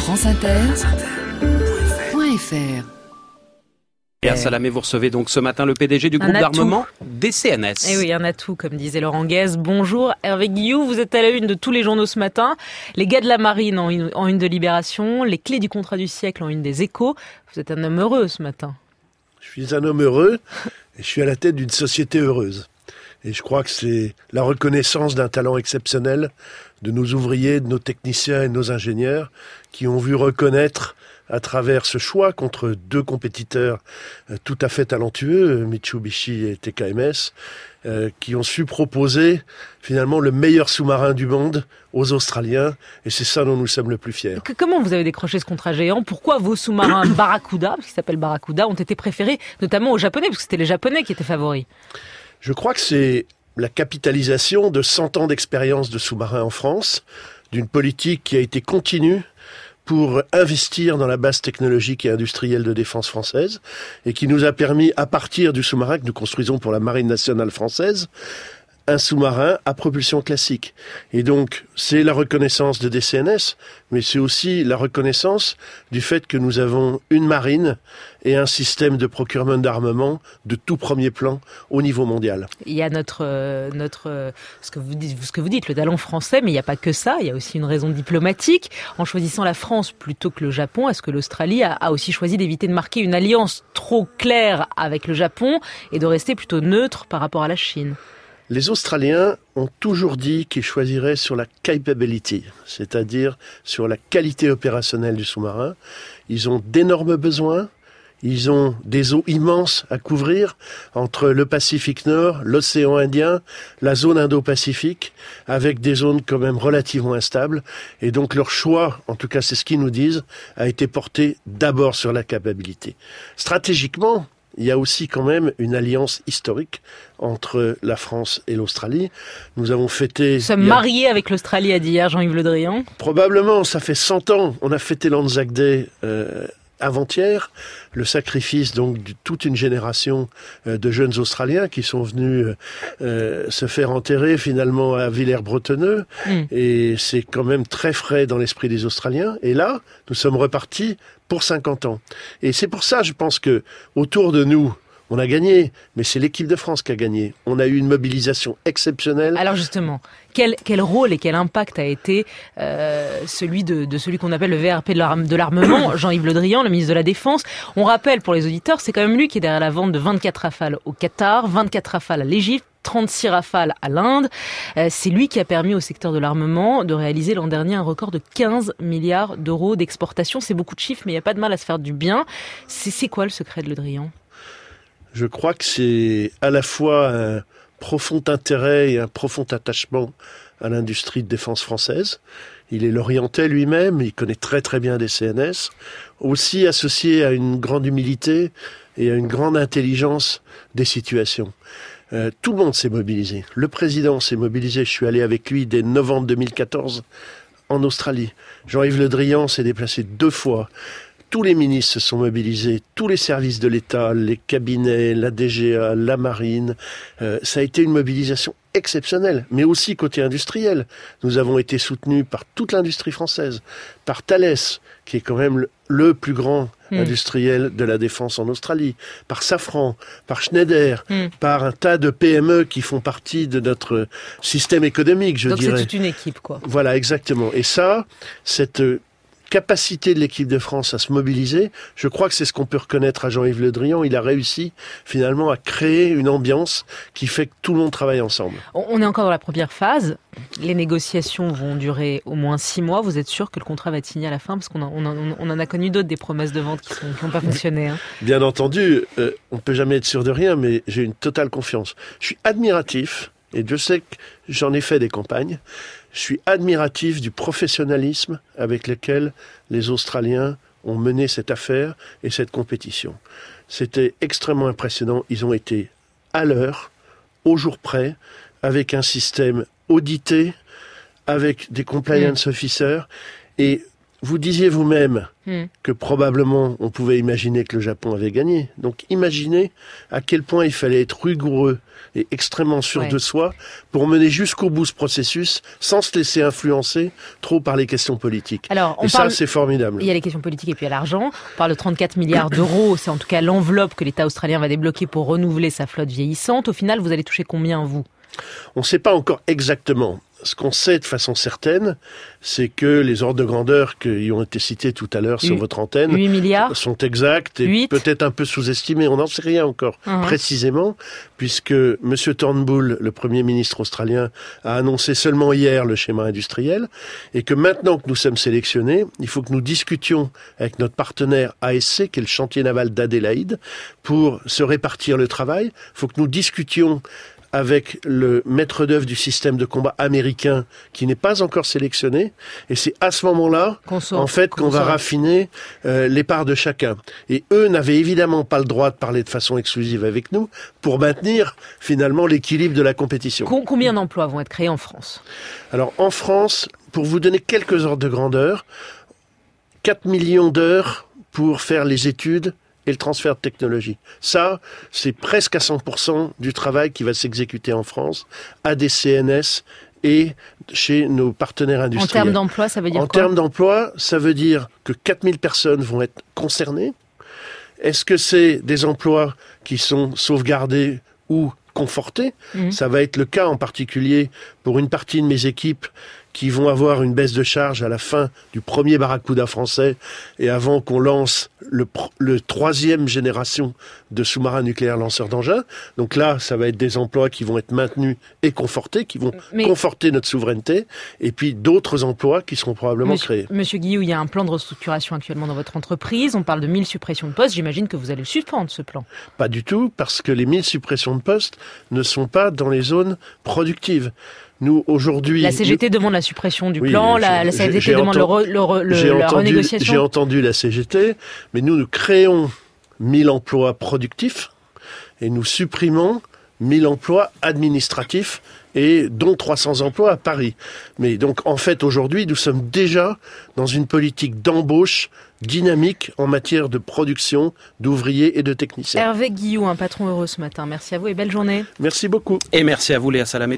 franceinter.fr. Et Salamé, vous recevez donc ce matin le PDG du groupe d'armement DCNS. Eh oui, un atout, comme disait Laurent Guez. Bonjour Hervé Guillou, vous êtes à la une de tous les journaux ce matin. Les gars de la marine en une de Libération, les clés du contrat du siècle en une des Échos. Vous êtes un homme heureux ce matin. Je suis un homme heureux et je suis à la tête d'une société heureuse. Et je crois que c'est la reconnaissance d'un talent exceptionnel de nos ouvriers, de nos techniciens et de nos ingénieurs qui ont vu reconnaître à travers ce choix contre deux compétiteurs tout à fait talentueux, Mitsubishi et TKMS, qui ont su proposer finalement le meilleur sous-marin du monde aux Australiens, et c'est ça dont nous sommes le plus fiers. Comment vous avez décroché ce contrat géant ? Pourquoi vos sous-marins Barracuda, parce qu'ils s'appellent Barracuda, ont été préférés notamment aux Japonais, parce que c'était les Japonais qui étaient favoris ? Je crois que c'est la capitalisation de 100 ans d'expérience de sous-marins en France, d'une politique qui a été continue pour investir dans la base technologique et industrielle de défense française et qui nous a permis, à partir du sous-marin que nous construisons pour la Marine nationale française, un sous-marin à propulsion classique. Et donc, c'est la reconnaissance de DCNS, mais c'est aussi la reconnaissance du fait que nous avons une marine et un système de procurement d'armement de tout premier plan au niveau mondial. Il y a ce que vous dites, le talent français, mais il n'y a pas que ça, il y a aussi une raison diplomatique. En choisissant la France plutôt que le Japon, est-ce que l'Australie a aussi choisi d'éviter de marquer une alliance trop claire avec le Japon et de rester plutôt neutre par rapport à la Chine ? Les Australiens ont toujours dit qu'ils choisiraient sur la capability, c'est-à-dire sur la qualité opérationnelle du sous-marin. Ils ont d'énormes besoins, ils ont des eaux immenses à couvrir entre le Pacifique Nord, l'océan Indien, la zone Indo-Pacifique, avec des zones quand même relativement instables. Et donc leur choix, en tout cas c'est ce qu'ils nous disent, a été porté d'abord sur la capabilité. Stratégiquement, il y a aussi quand même une alliance historique entre la France et l'Australie. Nous avons fêté... Nous sommes mariés avec l'Australie, a dit hier Jean-Yves Le Drian. Probablement, ça fait 100 ans. On a fêté l'Anzac Day avant-hier, le sacrifice donc de toute une génération de jeunes Australiens qui sont venus se faire enterrer finalement à Villers-Bretonneux. Et c'est quand même très frais dans l'esprit des Australiens. Et là, nous sommes repartis pour 50 ans. Et c'est pour ça, je pense que autour de nous, on a gagné, mais c'est l'équipe de France qui a gagné. On a eu une mobilisation exceptionnelle. Alors justement, quel rôle et quel impact a été celui qu'on appelle le VRP de l'armement, Jean-Yves Le Drian, le ministre de la Défense. On rappelle pour les auditeurs, c'est quand même lui qui est derrière la vente de 24 Rafales au Qatar, 24 Rafales à l'Égypte, 36 Rafales à l'Inde. C'est lui qui a permis au secteur de l'armement de réaliser l'an dernier un record de 15 milliards d'euros d'exportation. C'est beaucoup de chiffres, mais il n'y a pas de mal à se faire du bien. C'est quoi le secret de Le Drian ? Je crois que c'est à la fois un profond intérêt et un profond attachement à l'industrie de défense française. Il est lorientais lui-même, il connaît très très bien DCNS, aussi associé à une grande humilité et à une grande intelligence des situations. Tout le monde s'est mobilisé. Le président s'est mobilisé, je suis allé avec lui dès novembre 2014 en Australie. Jean-Yves Le Drian s'est déplacé 2 fois. Tous les ministres se sont mobilisés, tous les services de l'État, les cabinets, la DGA, la marine. Ça a été une mobilisation exceptionnelle, mais aussi côté industriel. Nous avons été soutenus par toute l'industrie française, par Thales, qui est quand même le plus grand industriel de la défense en Australie, par Safran, par Schneider, par un tas de PME qui font partie de notre système économique, je dirais. Donc c'est toute une équipe, quoi. Voilà, exactement. Et ça, cette capacité de l'équipe de France à se mobiliser, je crois que c'est ce qu'on peut reconnaître à Jean-Yves Le Drian. Il a réussi finalement à créer une ambiance qui fait que tout le monde travaille ensemble. On est encore dans la première phase. Les négociations vont durer au moins 6 mois. Vous êtes sûr que le contrat va être signé à la fin ? Parce qu'on en a connu d'autres, des promesses de vente qui n'ont pas fonctionné. Hein. Bien entendu, on ne peut jamais être sûr de rien, mais j'ai une totale confiance. Je suis admiratif, et Dieu sait que j'en ai fait des campagnes, je suis admiratif du professionnalisme avec lequel les Australiens ont mené cette affaire et cette compétition. C'était extrêmement impressionnant. Ils ont été à l'heure, au jour près, avec un système audité, avec des compliance officers. Et vous disiez vous-même que probablement on pouvait imaginer que le Japon avait gagné. Donc imaginez à quel point il fallait être rigoureux et extrêmement sûr de soi pour mener jusqu'au bout ce processus sans se laisser influencer trop par les questions politiques. Alors, ça, c'est formidable. Il y a les questions politiques et puis il y a l'argent. On parle de 34 milliards d'euros. C'est en tout cas l'enveloppe que l'État australien va débloquer pour renouveler sa flotte vieillissante. Au final, vous allez toucher combien, vous ? On ne sait pas encore exactement. Ce qu'on sait de façon certaine, c'est que les ordres de grandeur qui ont été cités tout à l'heure sur votre antenne 8 milliards sont exacts et 8. peut-être un peu sous-estimés. On n'en sait rien encore précisément, puisque M. Turnbull, le Premier ministre australien, a annoncé seulement hier le schéma industriel et que maintenant que nous sommes sélectionnés, il faut que nous discutions avec notre partenaire ASC, qui est le chantier naval d'Adélaïde, pour se répartir le travail. Il faut que nous discutions avec le maître d'œuvre du système de combat américain qui n'est pas encore sélectionné. Et c'est à ce moment-là, qu'on va raffiner les parts de chacun. Et eux n'avaient évidemment pas le droit de parler de façon exclusive avec nous pour maintenir finalement l'équilibre de la compétition. Combien d'emplois vont être créés en France ? Alors en France, pour vous donner quelques ordres de grandeur, 4 millions d'heures pour faire les études et le transfert de technologie. Ça, c'est presque à 100% du travail qui va s'exécuter en France, à des CNS et chez nos partenaires industriels. En termes d'emploi, ça veut dire quoi ? En termes d'emploi, ça veut dire que 4000 personnes vont être concernées. Est-ce que c'est des emplois qui sont sauvegardés ou confortés ? Ça va être le cas en particulier pour une partie de mes équipes qui vont avoir une baisse de charge à la fin du premier Barracuda français et avant qu'on lance le troisième génération de sous-marins nucléaires lanceurs d'engins. Donc là, ça va être des emplois qui vont être maintenus et confortés, qui vont conforter notre souveraineté, et puis d'autres emplois qui seront probablement créés. Monsieur Guillou, il y a un plan de restructuration actuellement dans votre entreprise. On parle de 1000 suppressions de postes. J'imagine que vous allez le suspendre, ce plan. Pas du tout, parce que les 1000 suppressions de postes ne sont pas dans les zones productives. Nous, aujourd'hui... La CGT demande la suppression du plan, la CFDT demande la renégociation. J'ai entendu la CGT, mais nous créons 1000 emplois productifs et nous supprimons 1000 emplois administratifs et dont 300 emplois à Paris. Mais donc, en fait, aujourd'hui, nous sommes déjà dans une politique d'embauche dynamique en matière de production d'ouvriers et de techniciens. Hervé Guillou, un patron heureux ce matin. Merci à vous et belle journée. Merci beaucoup. Et merci à vous, Léa Salamé.